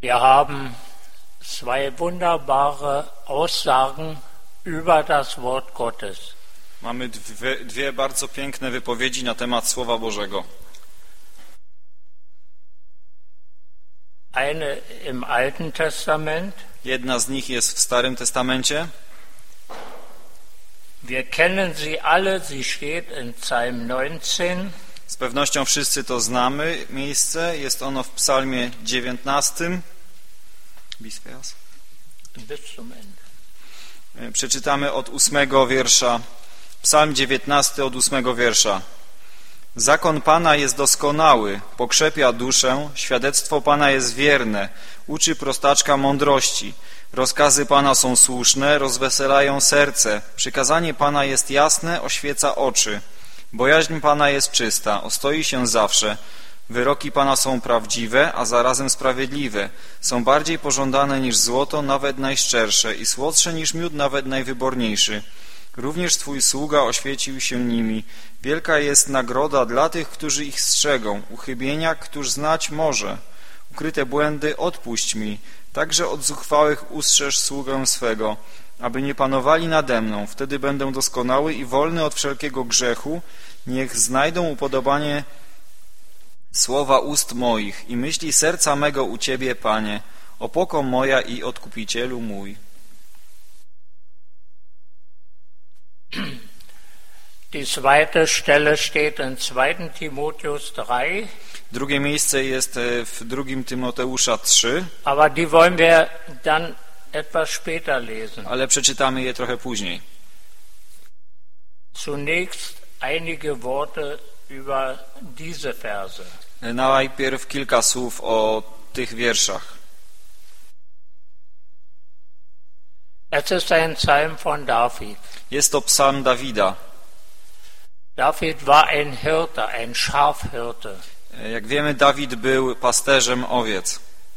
Wir haben zwei wunderbare Aussagen über das Wort Gottes. Mamy dwie bardzo piękne wypowiedzi na temat Słowa Bożego. Eine im Alten Testament. Jedna z nich jest w Starym Testamencie. Wir kennen sie alle, sie steht in Psalm 19. Z pewnością wszyscy to znamy miejsce. Jest ono w Psalmie 19. Bis zum Ende. Przeczytamy od 8 wiersza. Psalm 19 od 8 wiersza. Zakon Pana jest doskonały, pokrzepia duszę, świadectwo Pana jest wierne, uczy prostaczka mądrości. Rozkazy Pana są słuszne, rozweselają serce. Przykazanie Pana jest jasne, oświeca oczy. Bojaźń Pana jest czysta, ostoi się zawsze. Wyroki Pana są prawdziwe, a zarazem sprawiedliwe. Są bardziej pożądane niż złoto, nawet najszczersze, i słodsze niż miód, nawet najwyborniejszy. Również Twój sługa oświecił się nimi. Wielka jest nagroda dla tych, którzy ich strzegą. Uchybienia, któż znać może. Ukryte błędy odpuść mi. Także od zuchwałych ustrzeż sługę swego, aby nie panowali nade mną. Wtedy będę doskonały i wolny od wszelkiego grzechu. Niech znajdą upodobanie słowa ust moich i myśli serca mego u Ciebie, Panie, opoko moja i Odkupicielu mój. Die zweite Stelle steht in 2. Timotheus 3. Drugie miejsce jest w 2 Tymoteusza 3. Aber die wollen wir dann etwas später lesen. Ale przeczytamy je trochę później. Zunächst einige Worte über diese Verse. Najpierw kilka słów o tych wierszach. Es ist ein Psalm von David. Jest to psalm Dawida. David war ein Hirte, ein Schafhirte. Jak wiemy, Dawid był pasterzem owiec.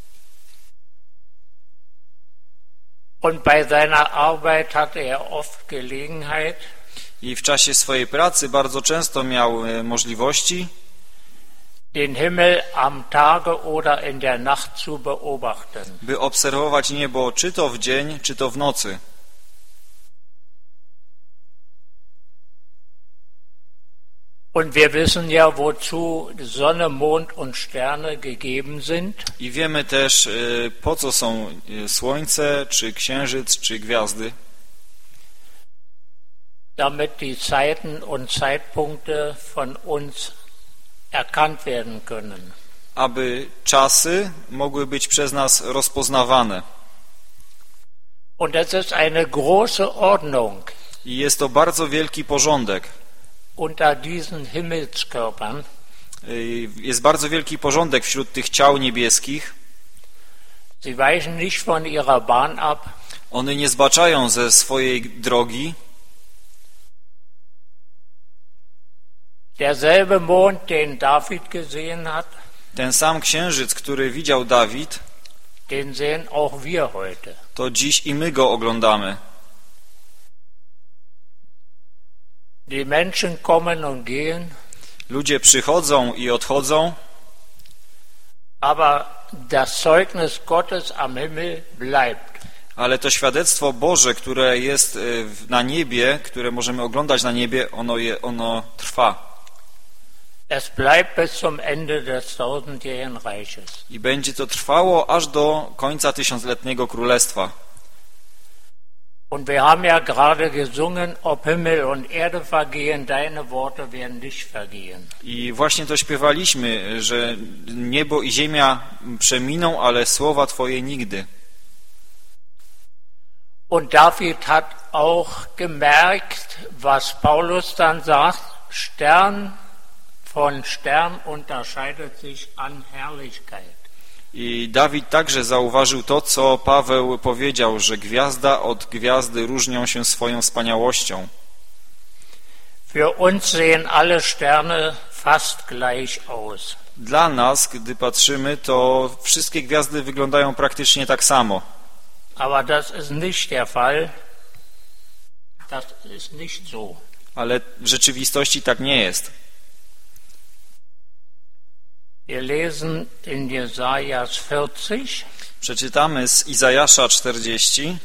Und bei seiner Arbeit hatte er oft Gelegenheit, I w czasie swojej pracy bardzo często miał możliwości, den Himmel am Tage oder in der Nacht zu beobachten. by obserwować niebo czy to w dzień, czy to w nocy. Und wir wissen ja, wozu Sonne, Mond und Sterne gegeben sind. I wiemy też, po co są słońce, czy księżyc, czy gwiazdy. Damit die Zeiten und Zeitpunkte von uns erkannt werden können. Aby czasy mogły być przez nas rozpoznawane. Und es ist eine große Ordnung I jest to bardzo wielki porządek. unter diesen Himmelskörpern. Jest bardzo wielki porządek wśród tych ciał niebieskich. Sie weichen nicht von ihrer Bahn ab. One nie zbaczają ze swojej drogi. Derselbe Mond, den David gesehen hat, Ten sam księżyc, który widział Dawid, den sehen auch wir heute. to dziś i my go oglądamy. Die Menschen kommen und gehen, Ludzie przychodzą i odchodzą, aber das Zeugnis Gottes am Himmel bleibt. ale to świadectwo Boże, które jest na niebie, które możemy oglądać na niebie, ono trwa. Es bleibt bis zum Ende des tausendjährigen Reiches. I będzie to trwało aż do końca tysiącletniego królestwa. Und wir haben ja gerade gesungen, ob Himmel und Erde vergehen, deine Worte werden nicht vergehen. I właśnie to śpiewaliśmy, że niebo i ziemia przeminą, ale słowa Twoje nigdy. Und David hat auch gemerkt, was Paulus dann sagt, Stern von Stern unterscheidet sich an Herrlichkeit. I Dawid także zauważył to, co Paweł powiedział, że gwiazda od gwiazdy różnią się swoją wspaniałością. Für uns sehen alle Sterne fast gleich aus. Dla nas, gdy patrzymy, to wszystkie gwiazdy wyglądają praktycznie tak samo. Aber das ist nicht der Fall. Das ist nicht so. Ale w rzeczywistości tak nie jest. Wir lesen in Jesaja 40. Przeczytamy z Izajasza 40.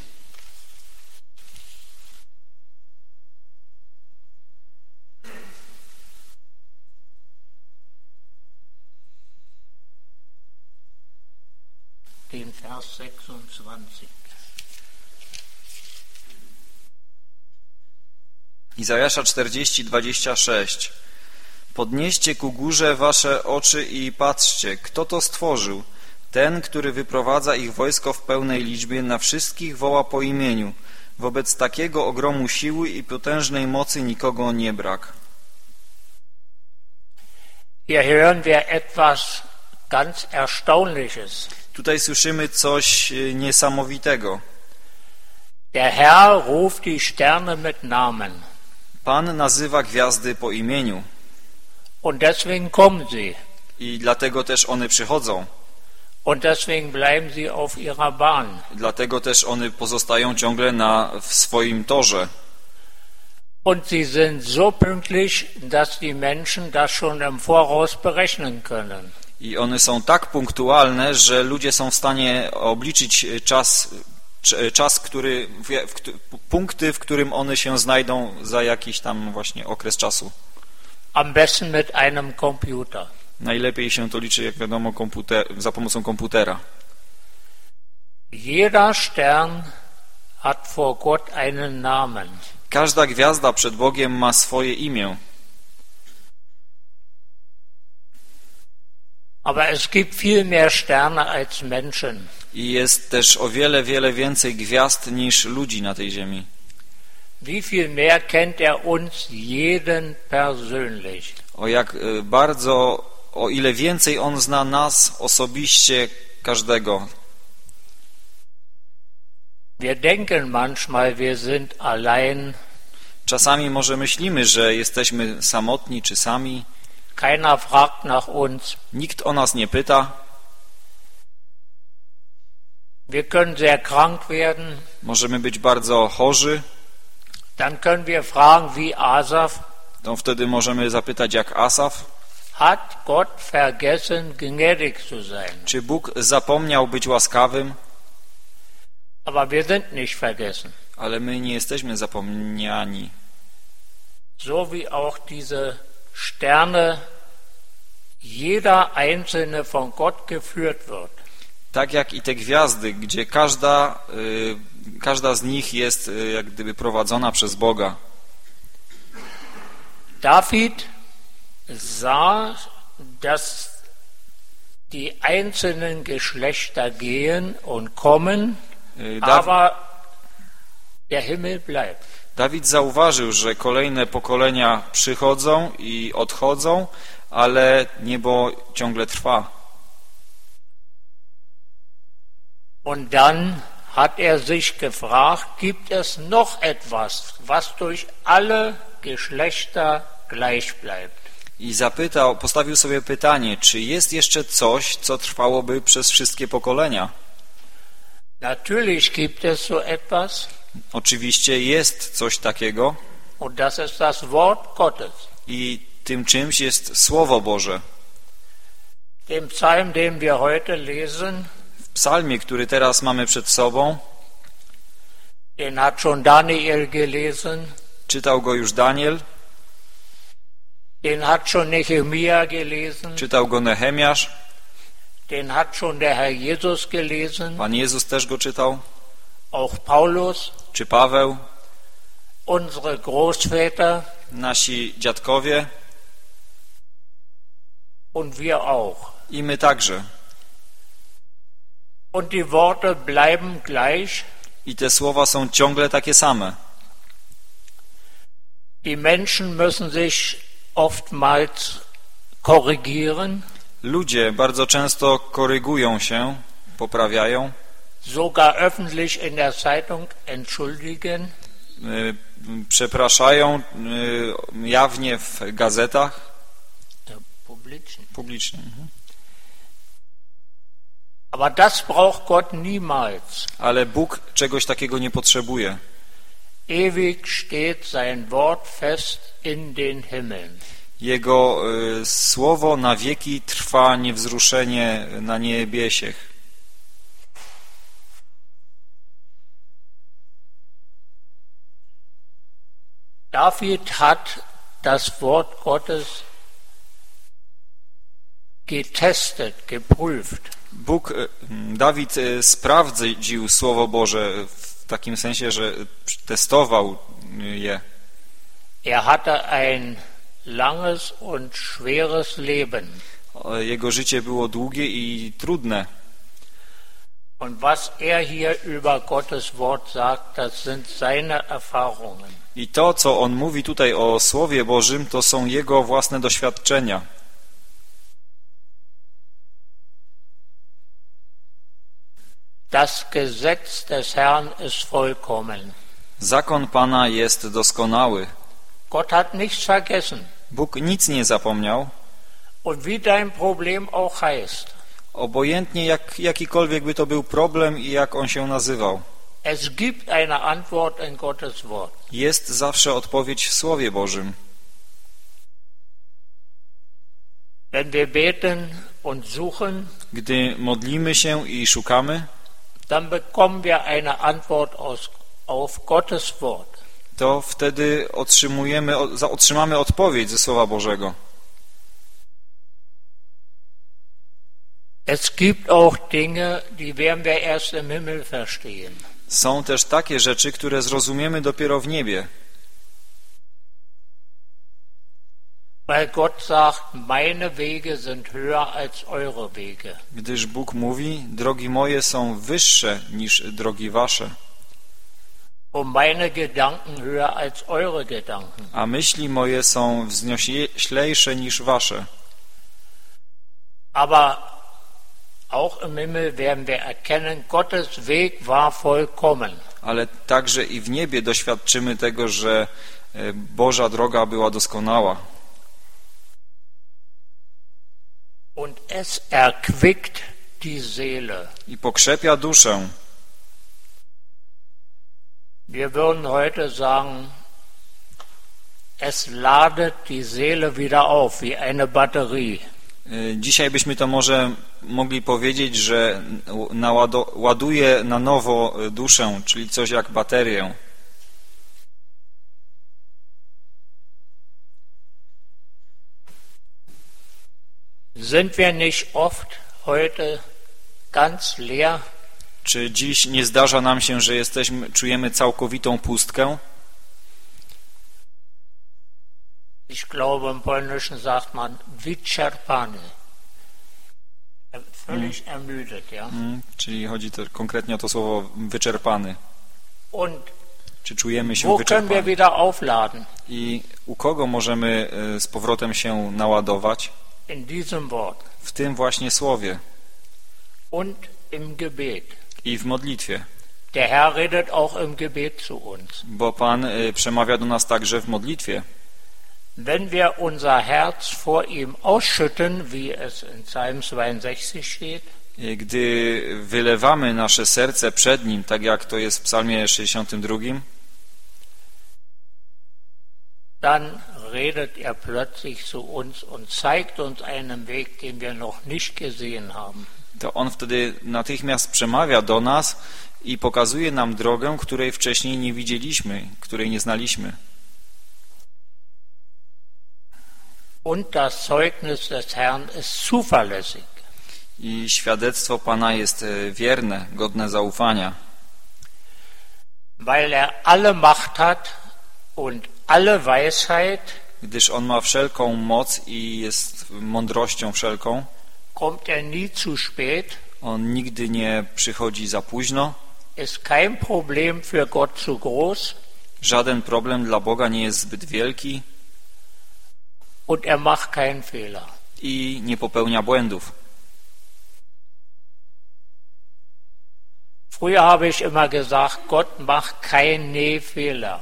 Den Vers 26. Izajasza 40, 26. Podnieście ku górze wasze oczy i patrzcie, kto to stworzył? Ten, który wyprowadza ich wojsko w pełnej liczbie, na wszystkich woła po imieniu. Wobec takiego ogromu siły i potężnej mocy nikogo nie brak. Hier hören wir etwas ganz Erstaunliches. Tutaj słyszymy coś niesamowitego. Der Herr ruft die Sterne mit Namen. Pan nazywa gwiazdy po imieniu. Und deswegen kommen sie. I dlatego też one przychodzą. Und deswegen bleiben sie auf ihrer Bahn. Dlatego też one pozostają ciągle w swoim torze. Und sie sind so pünktlich, dass die Menschen das schon im Voraus berechnen können. I one są tak punktualne, że ludzie są w stanie obliczyć czas, punkty, w którym one się znajdą za jakiś tam właśnie okres czasu. Am besten mit einem Computer. Najlepiej się to liczy, jak wiadomo, za pomocą komputera. Jeder Stern hat vor Gott einen Namen. Każda gwiazda przed Bogiem ma swoje imię. Aber es gibt viel mehr Sterne als Menschen. I jest też o wiele, wiele więcej gwiazd niż ludzi na tej ziemi. Wie viel mehr kennt er uns jeden persönlich? O ile więcej On zna nas osobiście, każdego. Wir denken manchmal, wir sind allein. Czasami może myślimy, że jesteśmy samotni czy sami. Keiner fragt nach uns. Nikt o nas nie pyta. Wir können sehr krank werden. Możemy być bardzo chorzy. Dann können wir fragen wie Asaf. To wtedy możemy zapytać jak Asaf. Hat Gott vergessen, gnädig zu sein? Czy Bóg zapomniał być łaskawym? Aber wir sind nicht vergessen. Ale my nie jesteśmy zapomniani. So wie auch diese Sterne, jeder einzelne von Gott geführt wird. Tak jak i te gwiazdy, gdzie każda z nich jest jak gdyby prowadzona przez Boga. David sah, dass die einzelnen Geschlechter gehen und kommen, aber der Himmel bleibt. Dawid zauważył, że kolejne pokolenia przychodzą i odchodzą, ale niebo ciągle trwa. Und dann hat er sich gefragt, gibt es noch etwas, was durch alle Geschlechter gleich bleibt? I postawił sobie pytanie, czy jest jeszcze coś, co trwałoby przez wszystkie pokolenia? Natürlich gibt es so etwas. Oczywiście jest coś takiego. Und das ist das Wort Gottes. I tym czymś jest Słowo Boże. Dem Psalm, den wir heute lesen, w psalmie, który teraz mamy przed sobą, den hat schon Daniel gelesen, czytał go już Daniel, den hat schon Nehemia gelesen, czytał go Nehemiasz, den hat schon der Herr Jesus gelesen, Pan Jezus też go czytał, auch Paulus, czy Paweł, unsere Großväter, nasi dziadkowie und wir auch. I my także. Und die Worte bleiben gleich. I te słowa są ciągle takie same. Die Menschen müssen sich oftmals korrigieren. Ludzie bardzo często korygują się, poprawiają. Sogar öffentlich in der Zeitung entschuldigen. Przepraszają jawnie w gazetach. Publicznie. Aber das braucht Gott niemals. Ale Bóg czegoś takiego nie potrzebuje. Ewig steht sein Wort fest in den Himmeln. Jego słowo na wieki trwa niewzruszenie na niebiesiech. David hat das Wort Gottes getestet, geprüft. Dawid sprawdził Słowo Boże w takim sensie, że testował je. Er hatte ein langes und schweres Leben. Jego życie było długie i trudne. Und was er hier über Gottes Wort sagt, das sind seine Erfahrungen. I to, co on mówi tutaj o Słowie Bożym, to są jego własne doświadczenia. Das Gesetz des Herrn ist vollkommen. Zakon Pana jest doskonały. Gott hat nichts vergessen. Bóg nic nie zapomniał. Und wie dein Problem auch heißt. Obojętnie jakikolwiek by to był problem i jak on się nazywał. Es gibt eine Antwort in Gottes Wort. Jest zawsze odpowiedź w Słowie Bożym. Wenn wir beten und suchen, Gdy modlimy się i szukamy, dann bekommen wir eine Antwort auf Gottes Wort. to wtedy otrzymamy odpowiedź ze Słowa Bożego. Es gibt auch Dinge, die werden wir erst im Himmel verstehen. Są też takie rzeczy, które zrozumiemy dopiero w niebie. Weil Gott sagt, meine Wege sind höher als eure Wege. Gdyż Bóg mówi, drogi moje są wyższe niż drogi wasze, Und meine Gedanken höher als eure Gedanken. a myśli moje są wznioślejsze niż wasze. Aber auch im Himmel werden wir erkennen, Gottes Weg war vollkommen. Ale także i w niebie doświadczymy tego, że Boża droga była doskonała. Und es erquickt die Seele. I pokrzepia duszę. Wir würden heute sagen, es ladet die Seele wieder auf, wie eine Batterie. Dzisiaj byśmy to może mogli powiedzieć, że ładuje na nowo duszę, czyli coś jak baterię. Sind wir nicht oft heute ganz leer? Czy dziś nie zdarza nam się, że czujemy całkowitą pustkę? Ich glaube, im Polnischen sagt man wyczerpany. Völlig ermüdet, ja. Czyli chodzi to konkretnie o to słowo wyczerpany. Und czy czujemy się wo können wir wyczerpani. wieder aufladen? I u kogo możemy z powrotem się naładować? In diesem Wort. W tym właśnie słowie Und im Gebet. i w modlitwie. Der Herr redet auch im Gebet zu uns. Bo Pan przemawia do nas także w modlitwie. Wenn wir unser Herz vor ihm ausschütten, wie es in Psalm 62 steht, Gdy wylewamy nasze serce przed Nim, tak jak to jest w Psalmie 62, dann redet er plötzlich zu uns und zeigt uns einen Weg, den wir noch nicht gesehen haben. to On wtedy natychmiast przemawia do nas i pokazuje nam drogę, której wcześniej nie widzieliśmy, której nie znaliśmy. Und das Zeugnis des Herrn ist zuverlässig. I świadectwo Pana jest wierne, godne zaufania. Weil er alle Macht hat und alle Weisheit, Gdyż On ma wszelką moc i jest mądrością wszelką, kommt er nie zu spät, On nigdy nie przychodzi za późno, ist kein Problem für Gott zu groß żaden problem dla Boga nie jest zbyt wielki und er macht keinen Fehler. i nie popełnia błędów. Früher habe ich immer gesagt, Gott macht keine Fehler.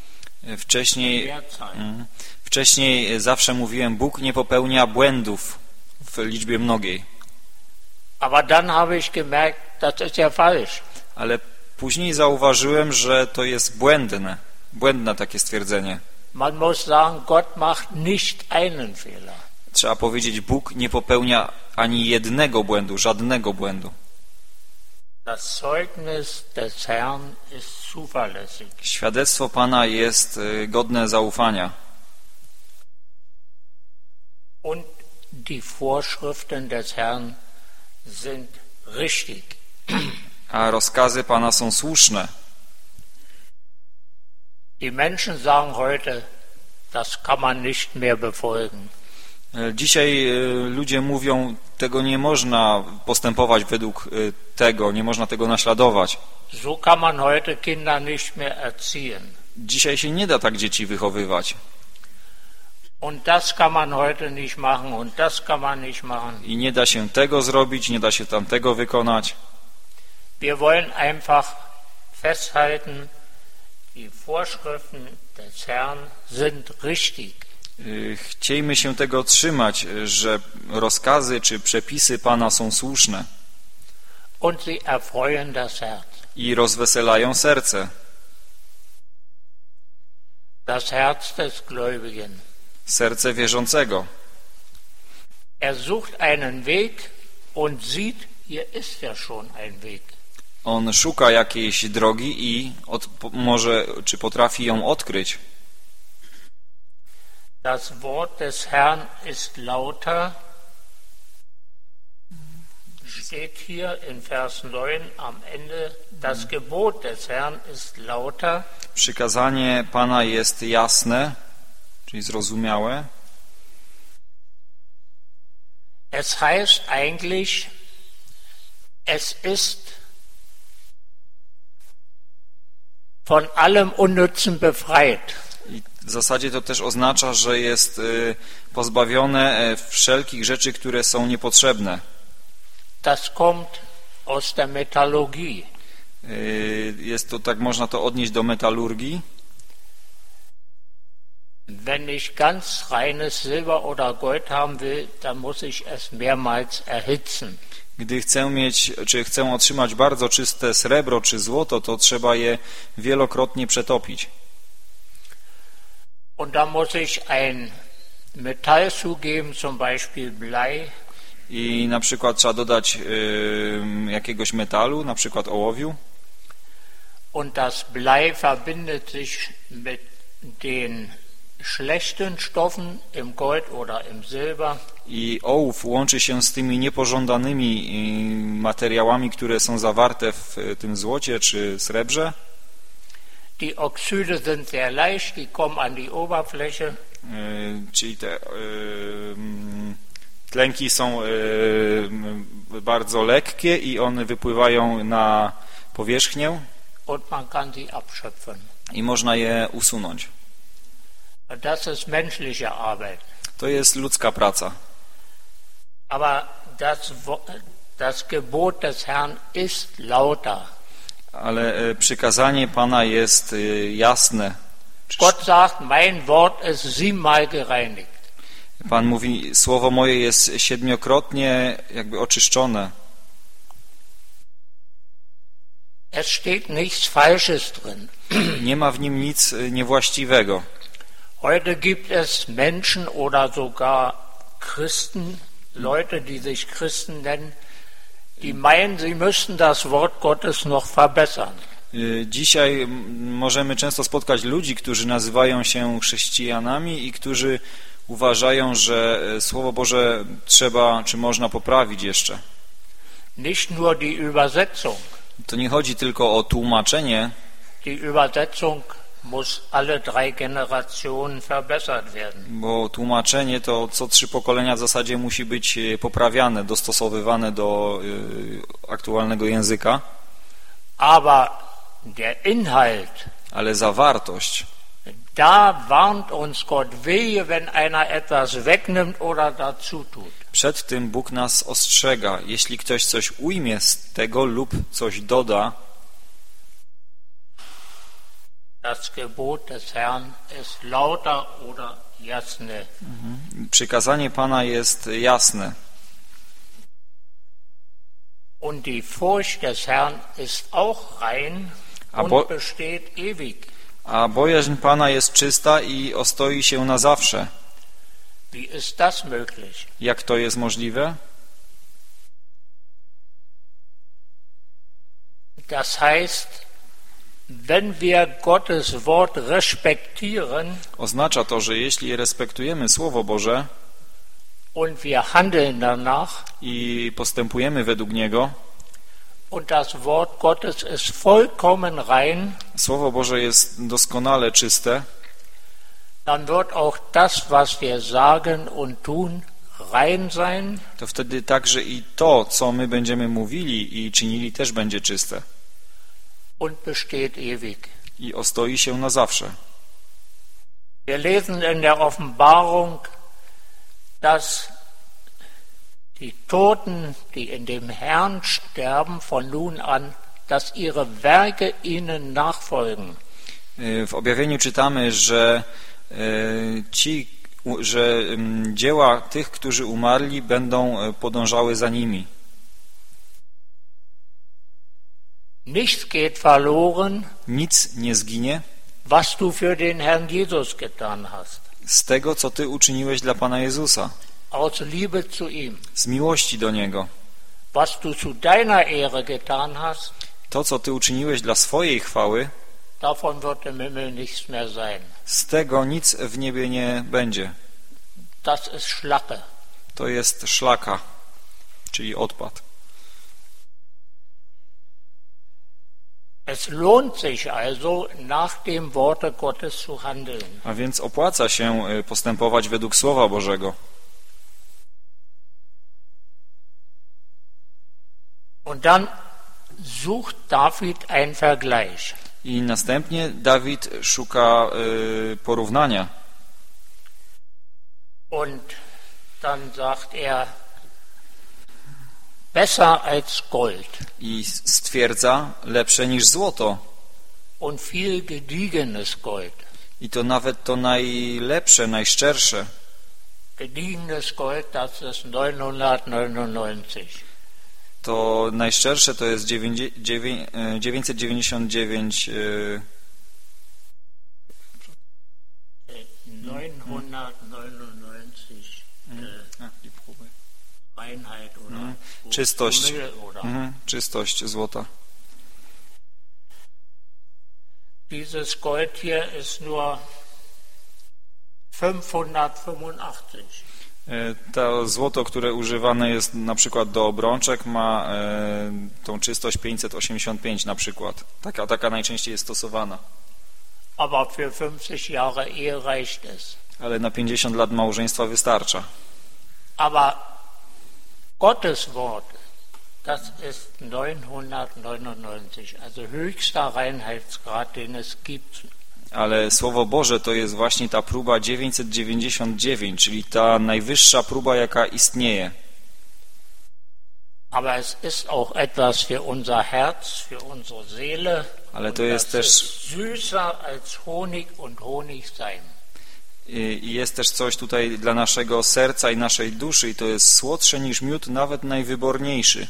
Wcześniej zawsze mówiłem, Bóg nie popełnia błędów w liczbie mnogiej. Aber dann habe ich gemerkt, das ist ja falsch. Ale później zauważyłem, że to jest błędne takie stwierdzenie. Man muss sagen, Gott macht nicht einen Fehler. Trzeba powiedzieć, Bóg nie popełnia ani jednego błędu, żadnego błędu. Das Zeugnis des Herrn ist zuverlässig. Świadectwo Pana jest godne zaufania. Und die Vorschriften des Herrn sind richtig. A rozkazy Pana są słuszne. Die Menschen sagen heute, das kann man nicht mehr befolgen. Dzisiaj ludzie mówią, tego nie można postępować według tego, nie można tego naśladować. So kann man heute Kinder nicht mehr erziehen. Dzisiaj się nie da tak dzieci wychowywać. Und das kann man heute nicht machen und das kann man nicht machen. I nie da się tego zrobić, nie da się tamtego wykonać. Wir wollen einfach festhalten, die Vorschriften des Herrn sind richtig. Chciejmy się tego trzymać, że rozkazy czy przepisy Pana są słuszne. Und sie erfreuen das Herz. I rozweselają serce. Das Herz des Gläubigen. Serce wierzącego. Er sucht einen Weg und sieht, hier ist ja schon ein Weg. On szuka jakiejś drogi i może, czy potrafi ją odkryć. Das Wort des Herrn ist lauter, steht hier in Vers 9 am Ende, das Gebot des Herrn ist lauter. Przykazanie Pana jest jasne, czyli zrozumiałe. Es heißt eigentlich, es ist von allem Unnützen befreit. I w zasadzie to też oznacza, że jest pozbawione wszelkich rzeczy, które są niepotrzebne. Das kommt aus der Metallurgie. Jest to, tak można to odnieść do metalurgii. Wenn ich ganz reines Silber oder Gold haben will, dann muss ich es mehrmals erhitzen. Gdy chcę mieć, czy chcę otrzymać bardzo czyste srebro czy złoto, to trzeba je wielokrotnie przetopić. Und da muss ich ein Metall zugeben, zum Beispiel Blei. I na przykład trzeba dodać jakiegoś metalu, na przykład ołowiu. Und das Blei verbindet sich mit den schlechten Stoffen im Gold oder im Silber. I ołów łączy się z tymi niepożądanymi materiałami, które są zawarte w tym złocie czy srebrze. Die Oxide sind sehr leicht, die kommen an die Oberfläche. Czyli te tlenki są bardzo lekkie i one wypływają na powierzchnię. Und man kann sie abschöpfen. I można je usunąć. Das ist menschliche Arbeit. To jest ludzka praca. Aber das Gebot des Herrn ist lauter. Ale przykazanie Pana jest jasne. Gott sagt, mein Wort ist 7-mal gereinigt. Pan mówi, słowo moje jest 7-krotnie jakby oczyszczone. Es steht nichts Falsches drin. Nie ma w nim nic niewłaściwego. Heute gibt es Menschen oder sogar Christen, Leute, die sich Christen nennen, die meinen, sie müssten das Wort Gottes noch verbessern. Dzisiaj możemy często spotkać ludzi, którzy nazywają się chrześcijanami i którzy uważają, że Słowo Boże trzeba, czy można poprawić jeszcze. Nicht nur die Übersetzung. To nie chodzi tylko o tłumaczenie. Die Übersetzung muss alle 3 Generationen verbessert werden. Bo tłumaczenie to co 3 pokolenia w zasadzie musi być poprawiane, dostosowywane do aktualnego języka. Aber der Inhalt, ale zawartość, da warnt uns Gott, wehe, wenn einer etwas wegnimmt oder dazu tut. Przed tym Bóg nas ostrzega, jeśli ktoś coś ujmie z tego lub coś doda. Das Gebot des Herrn ist lauter oder jasne. Przykazanie Pana jest jasne. Und die Furcht des Herrn ist auch rein und besteht ewig. a bojaźń Pana jest czysta i ostoi się na zawsze. Wie ist das möglich? Jak to jest możliwe? Das heißt, wenn wir Gottes Wort respektieren Oznacza to, że jeśli respektujemy Słowo Boże und wir handeln danach i postępujemy według niego, und das Wort Gottes ist vollkommen rein, Słowo Boże jest doskonale czyste, dann wird auch das, was wir sagen und tun, rein sein. to wtedy także i to, co my będziemy mówili i czynili, też będzie czyste Und besteht ewig. i ostoi się na zawsze. Wir lesen in der Offenbarung, dass die Toten, die in dem Herrn sterben, von nun an, dass ihre Werke ihnen nachfolgen. W objawieniu czytamy, że dzieła tych, którzy umarli, będą podążały za nimi. Nichts geht verloren, Nic nie zginie was du für den Herrn Jesus getan hast, z tego, co Ty uczyniłeś dla Pana Jezusa, aus Liebe zu ihm. z miłości do Niego. Was du zu deiner Ehre getan hast, To, co Ty uczyniłeś dla swojej chwały, davon wird im Himmel nichts mehr sein. z tego nic w niebie nie będzie. Das ist Schlacke. To jest szlaka, czyli odpad. Es lohnt sich also, nach dem Worte Gottes zu handeln. A więc opłaca się postępować według Słowa Bożego. Und dann sucht David ein Vergleich. I następnie Dawid szuka porównania. Und dann sagt er, besser als Gold I stwierdza, lepsze niż złoto. und viel gediegenes Gold. I to nawet to najlepsze, najszczersze. Gediegenes Gold, das ist 999. To najszczersze to jest 999 Reinheit oder czystość, oder. czystość złota. Dieses Gold hier ist nur 585. To złoto, które używane jest na przykład do obrączek, ma tą czystość 585 na przykład. Taka najczęściej jest stosowana. Aber für 50 Jahre Ehe reicht es. Ale na 50 lat małżeństwa wystarcza. Aber Gottes Wort, das ist 999, also höchster Reinheitsgrad, den es gibt. Ale Słowo Boże to jest właśnie ta próba 999, czyli ta najwyższa próba, jaka istnieje. Aber es ist auch etwas für unser Herz, für unsere Seele. Ale to jest też süßer als Honig und Honigseim. i jest też coś tutaj dla naszego serca i naszej duszy i to jest słodsze niż miód, nawet najwyborniejszy.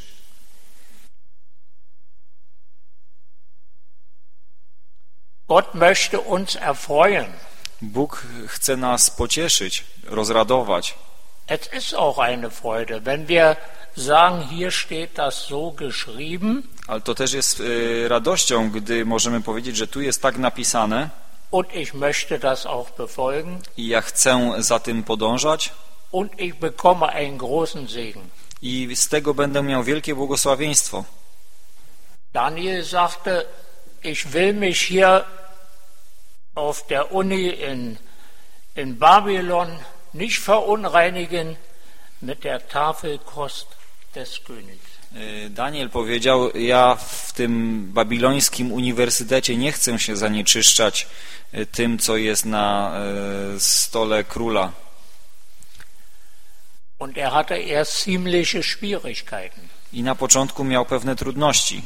Gott möchte uns erfreuen. Bóg chce nas pocieszyć, rozradować. Es ist auch eine Freude, wenn wir sagen, hier steht das so geschrieben. Ale to też jest radością, gdy możemy powiedzieć, że tu jest tak napisane Und ich möchte das auch befolgen. i ja chcę za tym podążać Und ich bekomme einen großen Segen. i z tego będę miał wielkie błogosławieństwo. Daniel sagte, ich will mich hier auf der Uni in Babylon nicht verunreinigen mit der Tafelkost des Königs. Daniel powiedział, ja w tym babilońskim uniwersytecie nie chcę się zanieczyszczać tym, co jest na stole króla. Und er hatte erst ziemliche Schwierigkeiten. I na początku miał pewne trudności.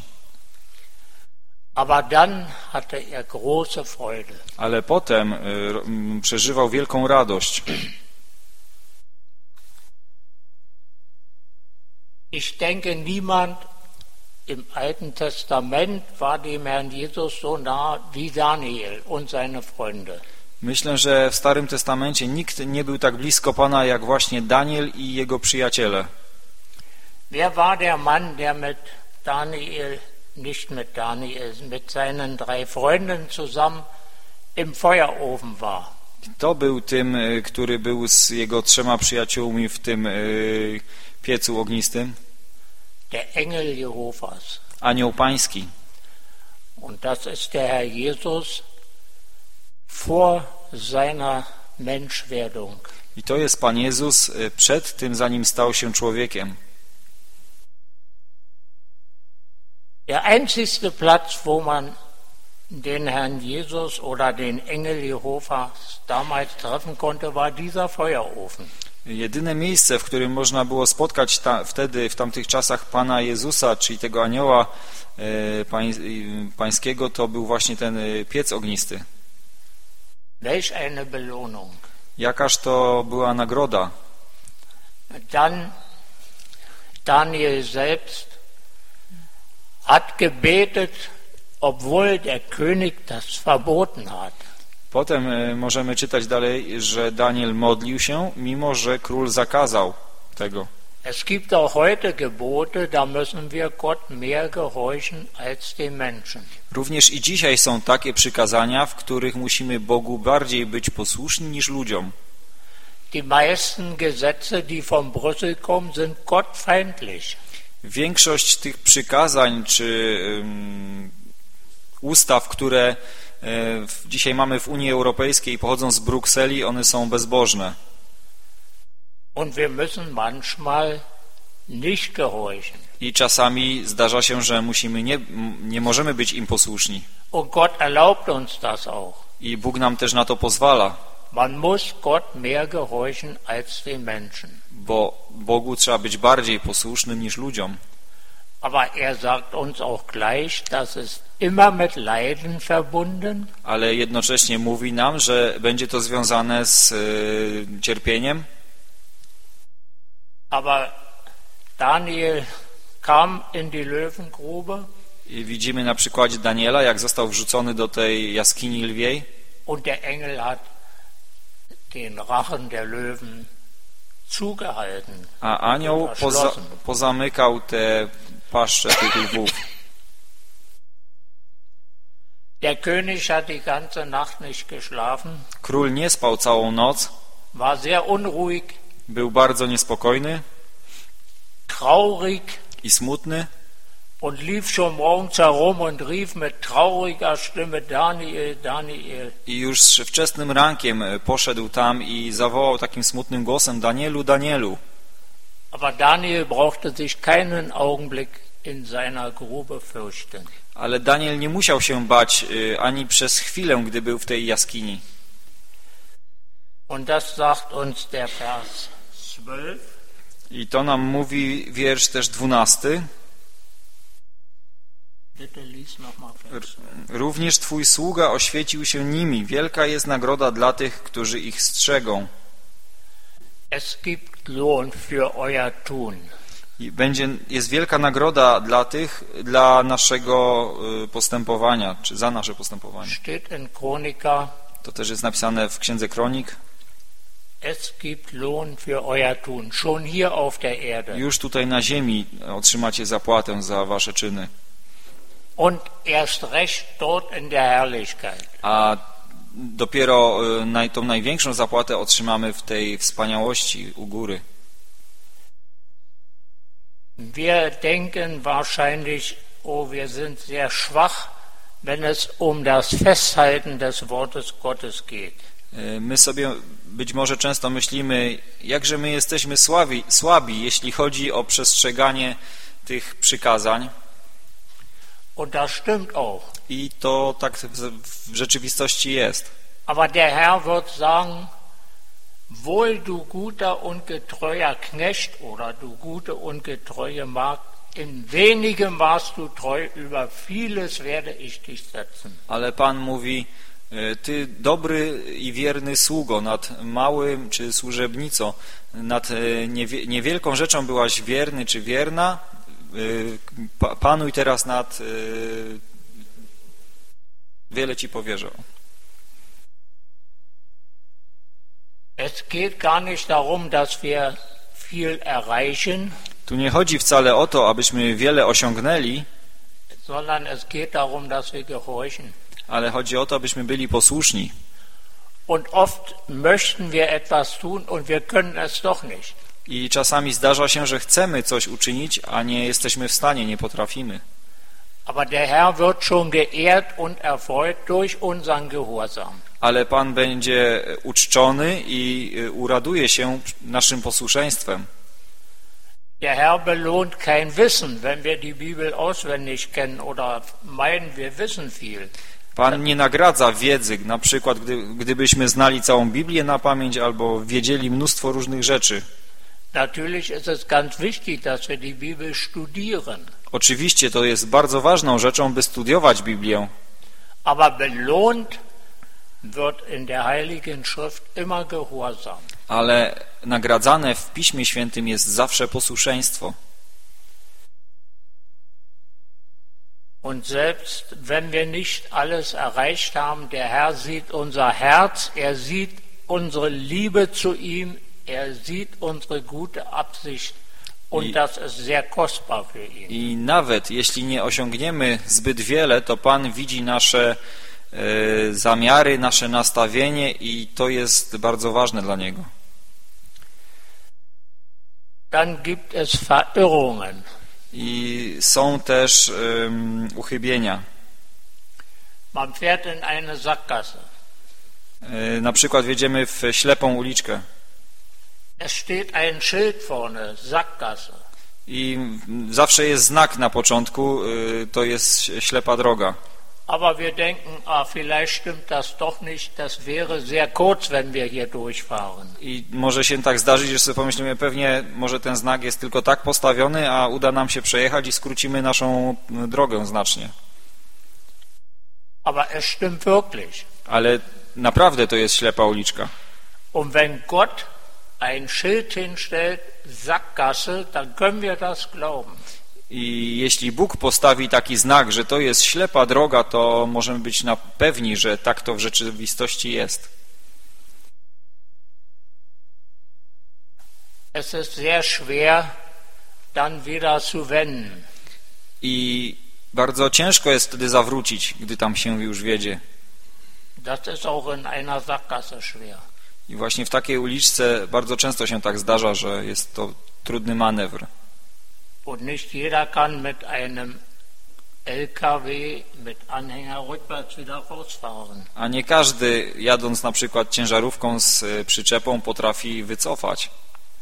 Aber dann hatte er große Freude. Ale potem przeżywał wielką radość. Ich denke, niemand Im Alten Testament war dem Herrn Jesus so nah wie Daniel und seine Freunde. Myślę, że w Starym Testamencie nikt nie był tak blisko Pana jak właśnie Daniel i jego przyjaciele. Wer war der Mann, der mit seinen 3 Freunden zusammen im Feuerofen war? Kto był tym, który był z jego 3 przyjaciółmi w tym piecu ognistym? Der Engel Jehovas. Anioł Pański. Und das ist der Herr Jesus vor seiner Menschwerdung. I to jest Pan Jezus przed tym, zanim stał się człowiekiem. Der einzigste Platz, wo man den Herrn Jesus oder den Engel Jehovas damals treffen konnte, war dieser Feuerofen. Jedyne miejsce, w którym można było spotkać wtedy, w tamtych czasach Pana Jezusa, czyli tego anioła pańskiego, to był właśnie ten piec ognisty. Welch eine Belohnung. Jakaż to była nagroda. Dann Daniel selbst hat gebetet, obwohl der König das verboten hat. Potem możemy czytać dalej, że Daniel modlił się, mimo że król zakazał tego. Es gibt auch heute Gebote, da müssen wir Gott mehr gehorchen als den Menschen. Również i dzisiaj są takie przykazania, w których musimy Bogu bardziej być posłuszni niż ludziom. Die meisten Gesetze, die von Brüssel kommen, sind gottfeindlich. Większość tych przykazań czy ustaw, które dzisiaj mamy w Unii Europejskiej i pochodzą z Brukseli, one są bezbożne. Und wir müssen manchmal nicht gehorchen. I czasami zdarza się, że nie możemy być im posłuszni. Und Gott erlaubt uns das auch. I Bóg nam też na to pozwala. Man muss Gott mehr gehorchen als den Menschen. Bo Bogu trzeba być bardziej posłusznym niż ludziom. Aber er sagt uns auch gleich, das ist immer mit Leiden verbunden. Ale jednocześnie mówi nam, że będzie to związane z cierpieniem. Aber Daniel kam in die Löwengrube. I widzimy na przykładzie Daniela, jak został wrzucony do tej jaskini lwiej. Und der Engel hat den Rachen der Löwen zugehalten. A anioł pozamykał te paszcze tych lwów. Der König hat die ganze Nacht nicht geschlafen. Król nie spał całą noc. War sehr unruhig. Był bardzo niespokojny. Traurig. I smutny. Und lief schon morgens herum und rief mit trauriger Stimme Daniel, Daniel. I już wczesnym rankiem poszedł tam i zawołał takim smutnym głosem: Danielu, Danielu. Aber Daniel brauchte sich keinen Augenblick in seiner Grube fürchten. Ale Daniel nie musiał się bać ani przez chwilę, gdy był w tej jaskini. Und das sagt uns der Vers 12. I to nam mówi wiersz też 12. Również Twój sługa oświecił się nimi. Wielka jest nagroda dla tych, którzy ich strzegą. Es gibt Lohn für euer Tun. I jest wielka nagroda dla tych, dla naszego postępowania, czy za nasze postępowanie. Steht in Chronika. To też jest napisane w Księdze Kronik. Es gibt Lohn für euer Tun, schon hier auf der Erde. Już tutaj na ziemi otrzymacie zapłatę za wasze czyny. Und erst recht dort in der Herrlichkeit. A dopiero tą największą zapłatę otrzymamy w tej wspaniałości u góry. Wir denken wahrscheinlich, wir sind sehr schwach, wenn es um das Festhalten des Wortes Gottes geht. My sobie być może często myślimy, jakże my jesteśmy słabi, jeśli chodzi o przestrzeganie tych przykazań. Und das stimmt auch. I to tak w rzeczywistości jest. Aber der Herr wird sagen, wohl du guter und getreuer Knecht oder du gute und getreue Magd, in wenigem warst du treu, über vieles werde ich dich setzen. Ale Pan mówi: Ty dobry i wierny sługo, nad małym czy służebnico, nad niewielką rzeczą byłaś wierny czy wierna, panuj teraz nad, wiele Ci powierzę. Es geht gar nicht darum, dass wir viel erreichen, Tu nie chodzi wcale o to, abyśmy wiele osiągnęli, sondern es geht darum, dass wir gehorchen. ale chodzi o to, abyśmy byli posłuszni. Und oft möchten wir etwas tun und wir können es doch nicht. I czasami zdarza się, że chcemy coś uczynić, a nie jesteśmy w stanie, nie potrafimy. Aber der Herr wird schon geehrt und erfreut durch unseren Gehorsam. Ale Pan będzie uczczony i uraduje się naszym posłuszeństwem. Der Herr belohnt kein Wissen, wenn wir die Bibel auswendig kennen oder meinen, wir wissen viel. Pan nie nagradza wiedzy, na przykład gdybyśmy znali całą Biblię na pamięć albo wiedzieli mnóstwo różnych rzeczy. Natürlich ist es ganz wichtig, dass wir die Bibel studieren. Oczywiście to jest bardzo ważną rzeczą, by studiować Biblię. Aber belohnt wird in der Heiligen Schrift immer Gehorsam. Ale nagradzane w Piśmie Świętym jest zawsze posłuszeństwo. Und selbst wenn wir nicht alles erreicht haben, der Herr sieht unser Herz, er sieht unsere Liebe zu ihm, er sieht unsere gute Absicht und das ist sehr kostbar für ihn. I nawet jeśli nie osiągniemy zbyt wiele, to Pan widzi nasze zamiary, nasze nastawienie i to jest bardzo ważne dla Niego. Dann gibt es Verirrungen. I są też uchybienia. Man fährt in eine Sackgasse. Na przykład wjedziemy w ślepą uliczkę. Es steht ein Schild vorne, Sackgasse. I zawsze jest znak na początku, to jest ślepa droga. Aber wir denken, vielleicht stimmt das doch nicht, das wäre sehr kurz, wenn wir hier durchfahren. I może się tak zdarzyć, że sobie pomyślimy, pewnie może ten znak jest tylko tak postawiony, a uda nam się przejechać i skrócimy naszą drogę znacznie. Aber es stimmt wirklich. Ale naprawdę to jest ślepa uliczka. Und wenn Gott ein Schild hinstellt, Sackgasse, dann können wir das glauben. I jeśli Bóg postawi taki znak, że to jest ślepa droga, to możemy być na pewni, że tak to w rzeczywistości jest. Es ist sehr schwer, dann wieder zu wenden. I bardzo ciężko jest wtedy zawrócić, gdy tam się już wiedzie. Das ist auch in einer Sackgasse schwer. I właśnie w takiej uliczce bardzo często się tak zdarza, że jest to trudny manewr. Und nicht jeder kann mit einem LKW mit Anhänger rückwärts wieder rausfahren. A nie każdy, jadąc na przykład ciężarówką z przyczepą, potrafi wycofać.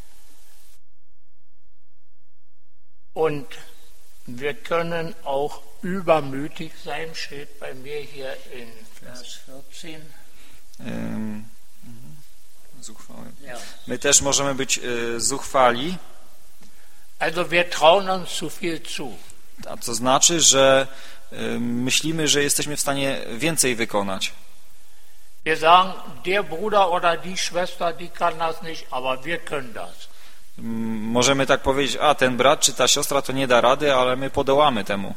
Und wir können auch übermütig sein, steht bei mir hier in Vers 14. Zuchwały. Ja. My też możemy być zuchwali. Also wir trauen uns zu viel zu. A to znaczy, że myślimy, że jesteśmy w stanie więcej wykonać. Wir sagen, der Bruder oder die Schwester, die kann das nicht, aber wir können das. Możemy tak powiedzieć, a ten brat czy ta siostra to nie da rady, ale my podołamy temu.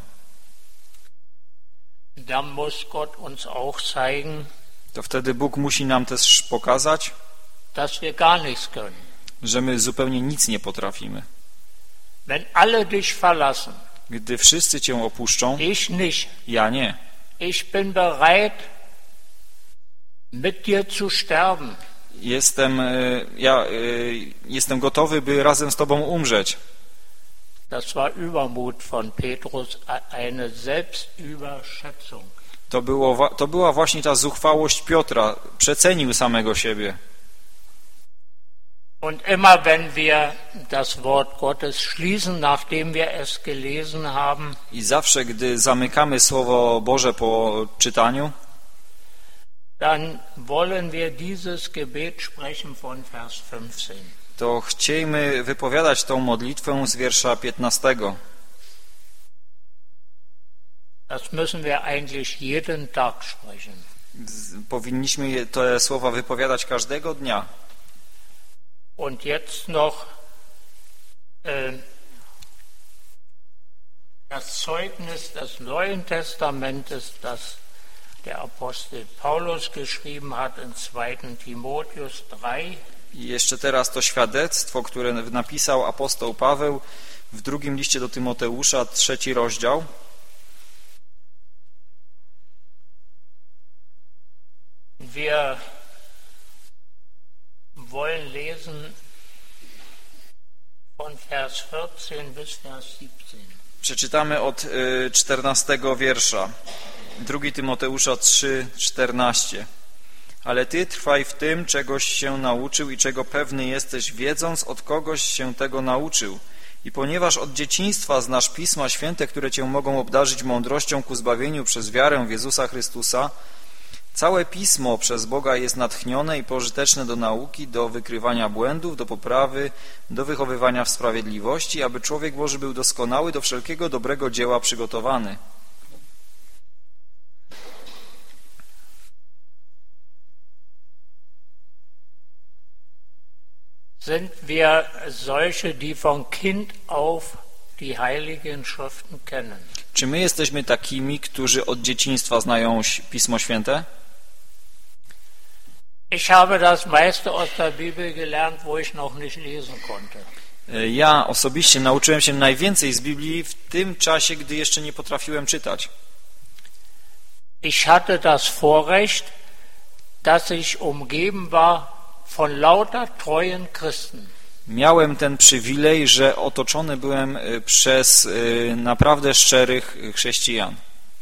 Dann muss Gott uns auch zeigen, To wtedy Bóg musi nam też pokazać, dass wir gar nichts können. że my zupełnie nic nie potrafimy. Wenn alle dich verlassen, Gdy wszyscy Cię opuszczą, ich nicht. ja nie. Ich bin bereit, mit dir zu sterben. Jestem gotowy, by razem z Tobą umrzeć. Das war Übermut von Petrus, eine Selbstüberschätzung. To była właśnie ta zuchwałość Piotra. Przecenił samego siebie. Und immer wenn wir das Wort Gottes schließen, nachdem wir es gelesen haben, I zawsze, gdy zamykamy Słowo Boże po czytaniu, dann wollen wir dieses Gebet sprechen von Vers 15. to chciejmy wypowiadać tą modlitwę z wiersza 15. Das müssen wir eigentlich jeden Tag sprechen. Powinniśmy te słowa wypowiadać każdego dnia. Und jetzt noch Das Zeugnis des Neuen Testamentes, das der Apostel Paulus geschrieben hat in 2. Timotheus 3. I jeszcze teraz to świadectwo, które napisał apostoł Paweł w drugim liście do Tymoteusza, 3 rozdział. Wir wollen lesen von Vers 14 bis Vers 17. Przeczytamy od 14 wiersza. 2 Tymoteusza 3:14. Ale ty trwaj w tym, czegoś się nauczył i czego pewny jesteś, wiedząc, od kogoś się tego nauczył. I ponieważ od dzieciństwa znasz Pisma Święte, które cię mogą obdarzyć mądrością ku zbawieniu przez wiarę w Jezusa Chrystusa, całe Pismo przez Boga jest natchnione i pożyteczne do nauki, do wykrywania błędów, do poprawy, do wychowywania w sprawiedliwości, aby człowiek Boży był doskonały, do wszelkiego dobrego dzieła przygotowany. Sind wir solche, die von Kind auf die Heiligen Schriften kennen? Czy my jesteśmy takimi, którzy od dzieciństwa znają Pismo Święte? Ich habe das meiste aus der Bibel gelernt, wo ich noch nicht lesen konnte. Ja osobiście nauczyłem się najwięcej z Biblii w tym czasie, gdy jeszcze nie potrafiłem czytać. Ich hatte das Vorrecht, dass ich umgeben war von lauter treuen Christen. Miałem ten przywilej, że otoczony byłem przez naprawdę szczerych chrześcijan.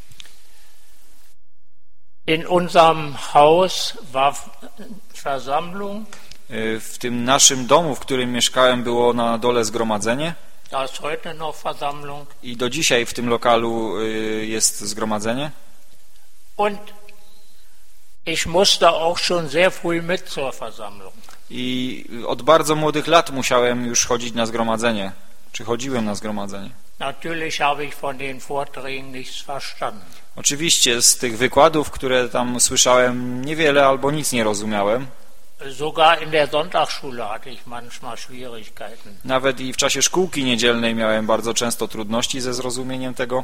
In unserem Haus war Versammlung. W tym naszym domu, w którym mieszkałem, było na dole zgromadzenie. Da ist heute noch Versammlung. I do dzisiaj w tym lokalu jest zgromadzenie. Und ich musste auch schon sehr früh mit zur Versammlung. I od bardzo młodych lat musiałem już chodzić na zgromadzenie. Czy chodziłem na zgromadzenie? Natürlich habe ich von den Vorträgen nichts verstanden. Oczywiście z tych wykładów, które tam słyszałem, niewiele albo nic nie rozumiałem. Sogar in der Sonntagsschule hatte ich manchmal Schwierigkeiten. Nawet i w czasie szkółki niedzielnej miałem bardzo często trudności ze zrozumieniem tego.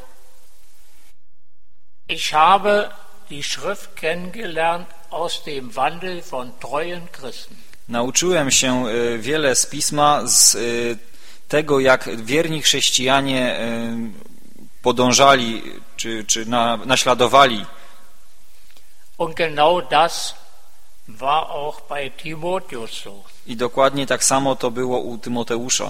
Ich habe die Schrift kennengelernt aus dem Wandel von treuen Christen. Nauczyłem się wiele z Pisma, z tego, jak wierni chrześcijanie podążali, czy naśladowali. Und genau das war auch bei Timotheus so. I dokładnie tak samo to było u Tymoteusza.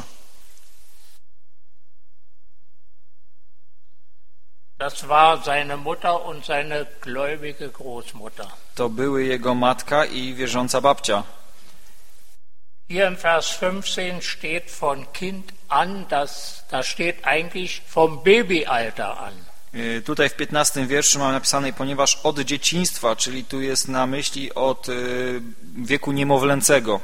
Das war seine Mutter und seine gläubige Großmutter. To były jego matka i wierząca babcia. Hier im Vers 15 steht von Kind an, da steht eigentlich vom Babyalter an. Tutaj w 15 wierszu mamy napisane, ponieważ od dzieciństwa, czyli tu jest na myśli od wieku niemowlęcego.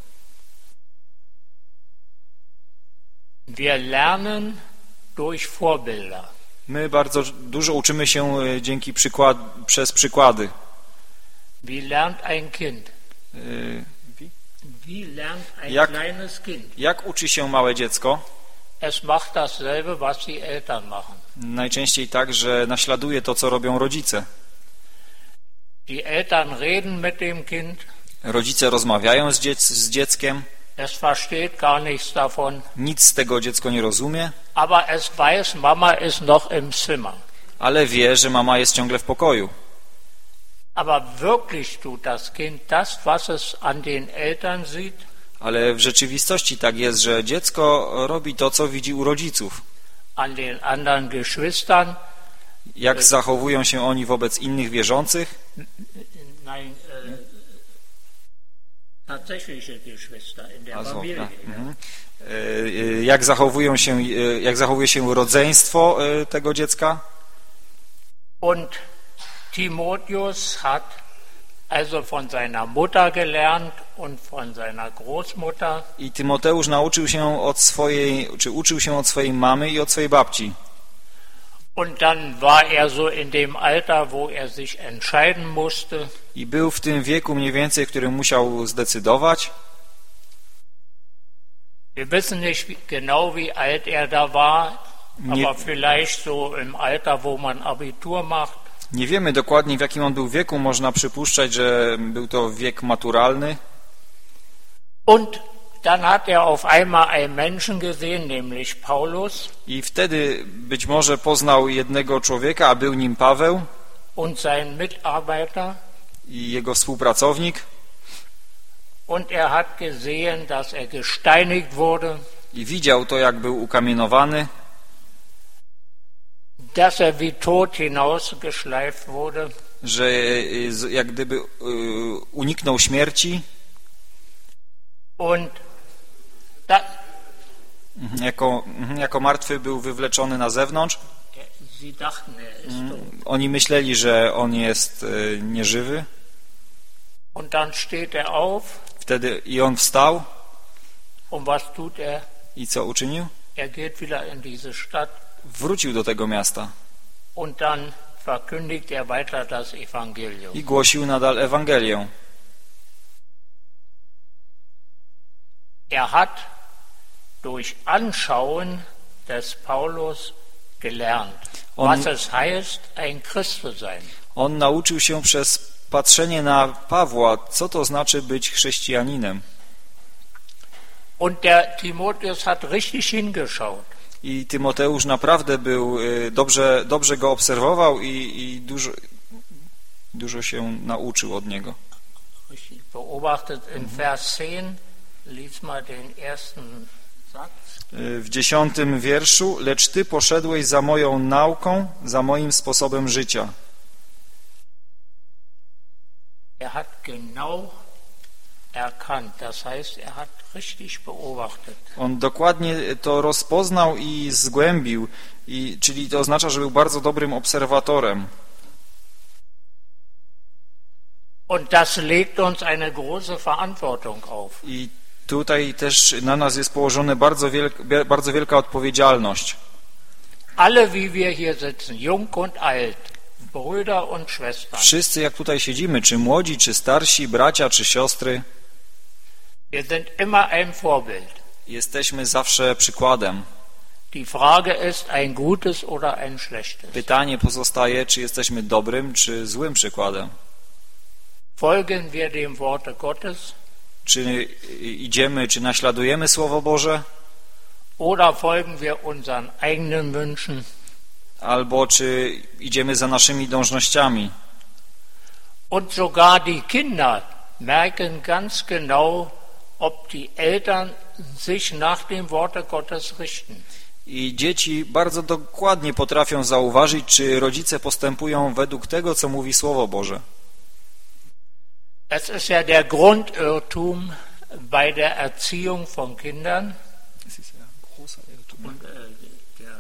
Wir lernen durch Vorbilder. My bardzo dużo uczymy się przez przykłady. Wie lernt ein Kind? Wie lernt ein kleines Kind? Jak uczy się małe dziecko? Es macht dasselbe, was die Eltern machen. Najczęściej tak, że naśladuje to, co robią rodzice. Die Eltern reden mit dem Kind. Rodzice rozmawiają z dzieckiem. Es versteht gar nichts davon. Nic z tego dziecko nie rozumie. Aber es weiß, Mama ist noch im Zimmer. Ale wie, że mama jest ciągle w pokoju. Aber wirklich tut das Kind das, was es an den Eltern sieht? Ale w rzeczywistości tak jest, że dziecko robi to, co widzi u rodziców. An den anderen Geschwistern? Jak zachowują się oni wobec innych wierzących? Nein, tatsächliche Geschwister in der Familie. Jak zachowuje się rodzeństwo tego dziecka? Und Timotheus hat also von seiner Mutter gelernt und von seiner Großmutter. I Tymoteusz uczył się od swojej mamy i od swojej babci. Und dann war er so in dem Alter, wo er sich entscheiden musste. I był w tym wieku mniej więcej, w którym musiał zdecydować. Wir wissen nicht genau, wie alt er da war. Nie, aber vielleicht so im Alter, wo man Abitur macht. nie wiemy dokładnie, w jakim on był wieku. Można przypuszczać, że był to wiek maturalny. Und dann hat auf einmal einen Menschen gesehen, nämlich Paulus. I wtedy być może poznał jednego człowieka, a był nim Paweł Und sein Mitarbeiter. i jego współpracownik. Und hat gesehen, dass gesteinigt wurde. I widział to, jak był ukamienowany, dass wie tot hinausgeschleift wurde. że jak gdyby uniknął śmierci. Und jako martwy był wywleczony na zewnątrz. Sie dachten, ist tot. Oni myśleli, że on jest nieżywy. Und dann steht auf. Wtedy i on wstał. Und was tut I co uczynił? Geht wieder in diese Stadt. Wrócił do tego miasta. Und dann verkündigt weiter das Evangelium. I głosił nadal Ewangelię. Hat durch Anschauen des Paulus gelernt, was es heißt, ein Christ zu sein. On nauczył się przez patrzenie na Pawła, co to znaczy być chrześcijaninem. Und der Timotheus hat richtig hingeschaut. I Tymoteusz naprawdę był, dobrze go obserwował i dużo się nauczył od niego. Richtig beobachtet. In Vers 10, lies mal den ersten Satz. W 10 wierszu, lecz ty poszedłeś za moją nauką, za moim sposobem życia. Hat genau erkannt, das heißt, hat richtig beobachtet. On dokładnie to rozpoznał i zgłębił, czyli to oznacza, że był bardzo dobrym obserwatorem. Und das legt uns eine große Verantwortung auf. I tutaj też na nas jest położona bardzo wielka odpowiedzialność. Alle, wie wir hier sitzen, jung und alt, Brüder und Schwestern. Wszyscy, jak tutaj siedzimy, czy młodzi, czy starsi, bracia, czy siostry, wir sind immer ein Vorbild. Jesteśmy zawsze przykładem. Die Frage ist, ein gutes oder ein schlechtes. Pytanie pozostaje, czy jesteśmy dobrym, czy złym przykładem. Folgen wir dem Worte Gottes? Czy idziemy, czy naśladujemy Słowo Boże? Oder folgen wir unseren eigenen Wünschen? Albo czy idziemy za naszymi dążnościami? Und sogar die Kinder merken ganz genau, ob die Eltern sich nach dem Worte Gottes richten. I dzieci bardzo dokładnie potrafią zauważyć, czy rodzice postępują według tego, co mówi Słowo Boże. Es ist ja der Grundirrtum bei der Erziehung von Kindern. Das ist ein großer Irrtum. Und der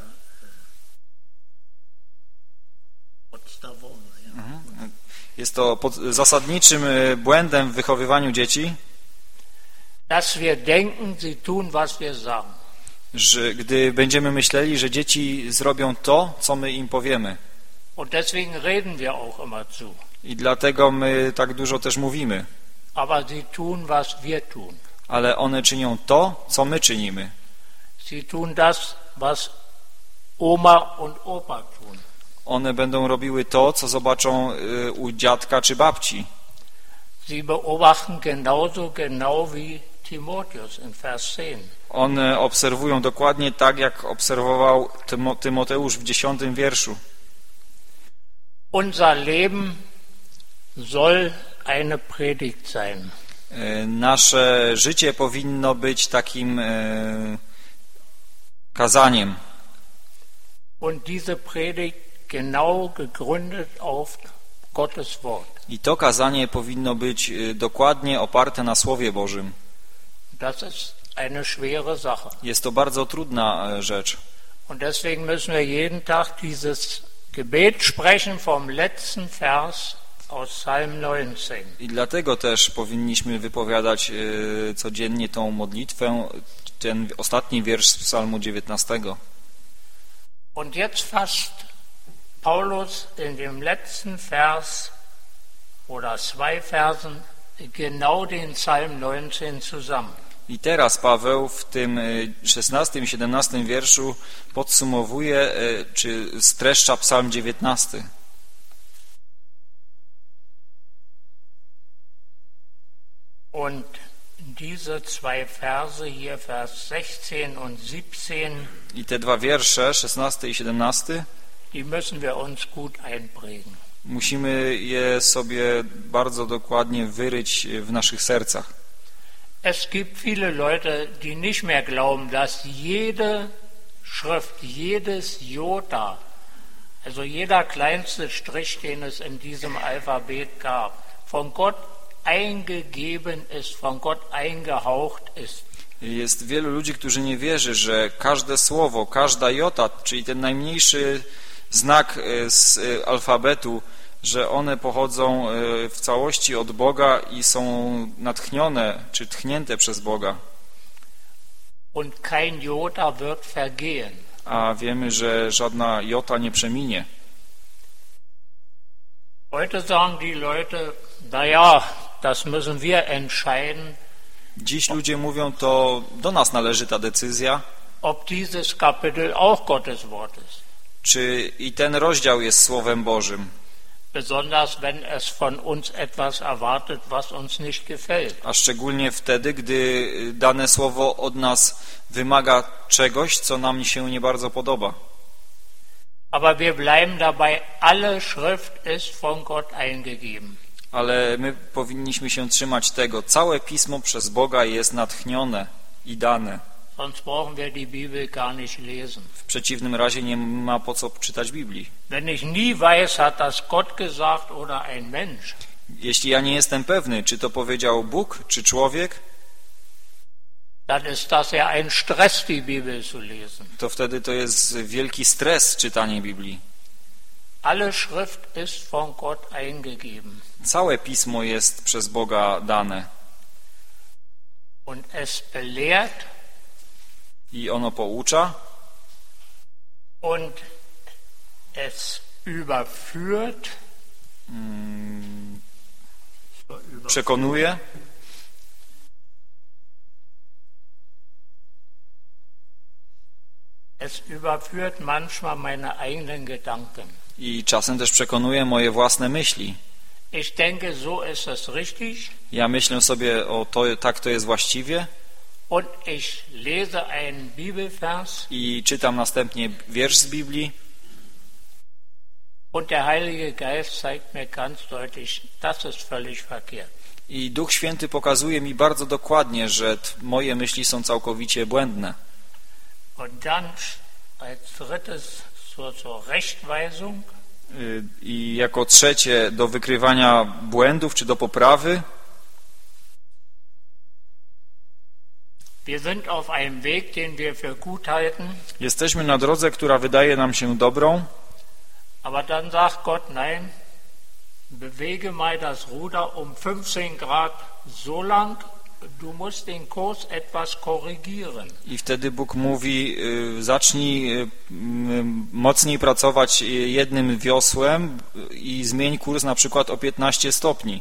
podstawowy. Ja. Jest to zasadniczym błędem w wychowywaniu dzieci, dass wir denken, sie tun, was wir sagen. Że gdy będziemy myśleli, że dzieci zrobią to, co my im powiemy. Und deswegen reden wir auch immer zu. I dlatego my tak dużo też mówimy. Aber sie tun, was wir tun. Ale one czynią to, co my czynimy. Sie tun das, was Oma und Opa tun. One będą robiły to, co zobaczą u dziadka czy babci. Sie beobachten genauso genau wie Timotheus in Vers 10. One obserwują dokładnie tak, jak obserwował Tymoteusz w 10 wierszu. Unser Leben soll eine Predigt sein. Nasze życie powinno być takim kazaniem. Und diese Predigt genau gegründet auf Gottes Wort. I to kazanie powinno być dokładnie oparte na Słowie Bożym. Das ist eine schwere Sache. Jest to bardzo trudna rzecz. Und deswegen müssen wir jeden Tag dieses Gebet sprechen vom letzten Vers aus Psalm 19. I dlatego też powinniśmy wypowiadać codziennie tą modlitwę, ten ostatni wiersz z Psalmu 19. Und jetzt fasst Paulus in dem letzten Vers oder 2 Versen genau den Psalm 19 zusammen. I teraz Paweł w tym 16 i 17 wierszu podsumowuje, czy streszcza Psalm 19. Und diese zwei Verse hier, Vers 16 und 17, I te dwa wiersze, 16 i 17, die müssen wir uns gut einprägen. musimy je sobie bardzo dokładnie wyryć w naszych sercach. Es gibt viele Leute, die nicht mehr glauben, dass jede Schrift, jedes Jota, also jeder kleinste Strich, den es in diesem Alphabet gab, von Gott eingegeben ist, von Gott eingehaucht ist. Jest wielu ludzi, którzy nie wierzy, że każde słowo, każda jota, czyli ten najmniejszy znak z alfabetu, że one pochodzą w całości od Boga i są natchnione czy tchnięte przez Boga. Und kein Jota wird vergehen. A wiemy, że żadna jota nie przeminie. Heute sagen die Leute, naja, das müssen wir entscheiden, Dziś ludzie mówią, to do nas należy ta decyzja, ob dieses Kapitel auch Gottes Wort ist. czy i ten rozdział jest Słowem Bożym. Besonders wenn es von uns etwas erwartet, was uns nicht gefällt. A szczególnie wtedy, gdy dane słowo od nas wymaga czegoś, co nam się nie bardzo podoba. Aber wir bleiben dabei, alle Schrift ist von Gott eingegeben. Ale my powinniśmy się trzymać tego. Całe Pismo przez Boga jest natchnione i dane. Sonst brauchen wir die Bibel gar nicht lesen. W przeciwnym razie nie ma po co czytać Biblii. Wenn ich nie weiß, hat das Gott gesagt oder ein Mensch, Jeśli ja nie jestem pewny, czy to powiedział Bóg, czy człowiek, dann ist das ja ein Stress, die Bibel zu lesen. to wtedy to jest wielki stres czytanie Biblii. Alle Schrift ist von Gott eingegeben. Całe Pismo jest przez Boga dane. Und es belehrt I ono poucza und es überführt, przekonuje es überführt manchmal meine eigenen Gedanken. i czasem też przekonuje moje własne myśli. Ich denke, so ist es richtig, Ja myślę sobie, o to, tak to jest właściwie und ich lese einen Bibelvers i czytam następnie wiersz z Biblii und der Heilige Geist zeigt mir ganz deutlich, das ist völlig verkehrt. i Duch Święty pokazuje mi bardzo dokładnie, że moje myśli są całkowicie błędne. Und dann als drittes zur Rechtweisung, I jako trzecie do wykrywania błędów czy do poprawy. wir sind auf einem Weg, den wir für gut halten, Jesteśmy na drodze, która wydaje nam się dobrą, aber dann sagt Gott, nein, bewege mal das Ruder um 15 Grad so lang, du musst den Kurs etwas korrigieren. i wtedy Bóg mówi, zacznij mocniej pracować jednym wiosłem i zmień kurs na przykład o 15 stopni.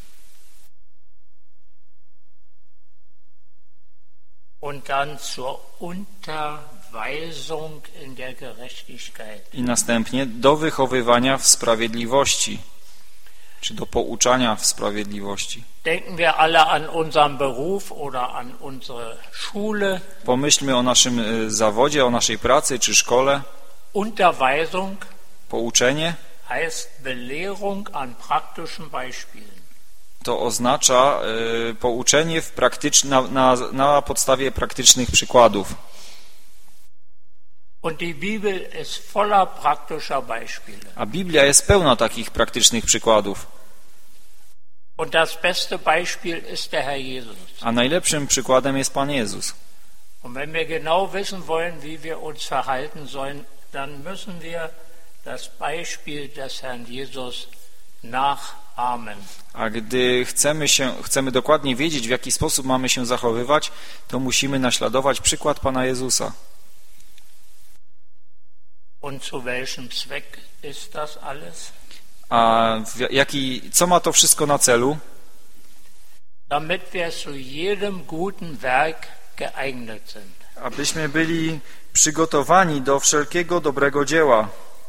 Und dann zur Unterweisung in der Gerechtigkeit. I następnie do wychowywania w sprawiedliwości, czy do pouczania w sprawiedliwości. Denken wir alle an unseren Beruf oder an unsere Schule. Pomyślmy o naszym zawodzie, o naszej pracy czy szkole. Unterweisung Pouczenie heißt Belehrung an praktischen Beispielen. to oznacza pouczenie na podstawie praktycznych przykładów. Und die Bibel ist voller praktischer Beispiele. A Biblia jest pełna takich praktycznych przykładów. Und das beste Beispiel ist der Herr Jesus. A najlepszym przykładem jest Pan Jezus. Und wenn wir genau wissen wollen, wie wir uns verhalten sollen, dann müssen wir das Beispiel des Herrn Jesus nachahmen. A gdy chcemy dokładnie wiedzieć, w jaki sposób mamy się zachowywać, to musimy naśladować przykład Pana Jezusa. Und zu welchem Zweck ist das alles? A co ma to wszystko na celu? damit wir zu jedem guten Werk geeignet sind. Abyśmy byli przygotowani do wszelkiego dobrego dzieła.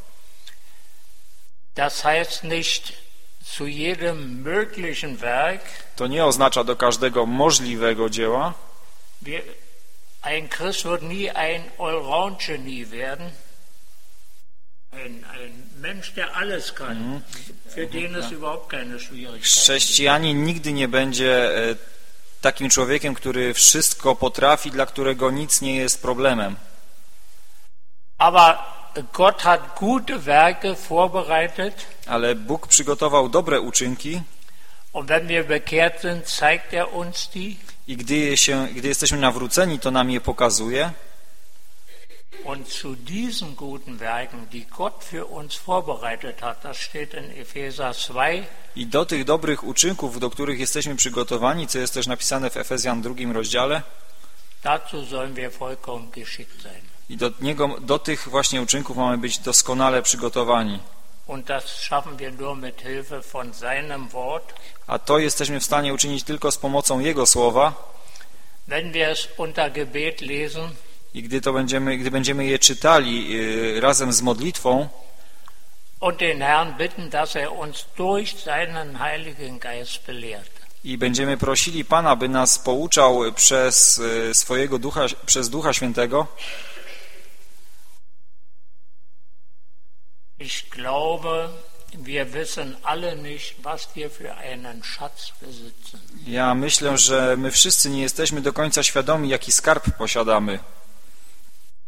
Das heißt nicht zu jedem möglichen Werk. To nie oznacza do każdego możliwego dzieła. Ein Christ wird nie ein Allround-Genie werden. Ein Mensch, der alles kann. Für den ist überhaupt keine Schwierigkeit. Chrześcijanin nigdy nie będzie takim człowiekiem, który wszystko potrafi, dla którego nic nie jest problemem. Aber Gott hat gute Werke vorbereitet. Ale Bóg przygotował dobre uczynki. Und wenn wir bekehrt sind, zeigt er uns die. I gdy jesteśmy nawróceni, to nam je pokazuje. Und zu diesen guten Werken, die Gott für uns vorbereitet hat, das steht in Epheser 2. I do tych dobrych uczynków, do których jesteśmy przygotowani, co jest też napisane w Efezjan 2 rozdziale, dazu sollen wir vollkommen geschickt sein. I do tych właśnie uczynków mamy być doskonale przygotowani. Und das schaffen wir nur mit Hilfe von seinem Wort. A to jesteśmy w stanie uczynić tylko z pomocą Jego Słowa. Wenn wir es unter Gebet lesen, i gdy będziemy je czytali razem z modlitwą und den Herrn bitten, dass er uns durch seinen Heiligen Geist belehrt. I będziemy prosili Pana, by nas pouczał przez swojego Ducha, przez Ducha Świętego. Ich glaube, wir wissen alle nicht, was wir für einen Schatz besitzen. Ja myślę, że my wszyscy nie jesteśmy do końca świadomi, jaki skarb posiadamy.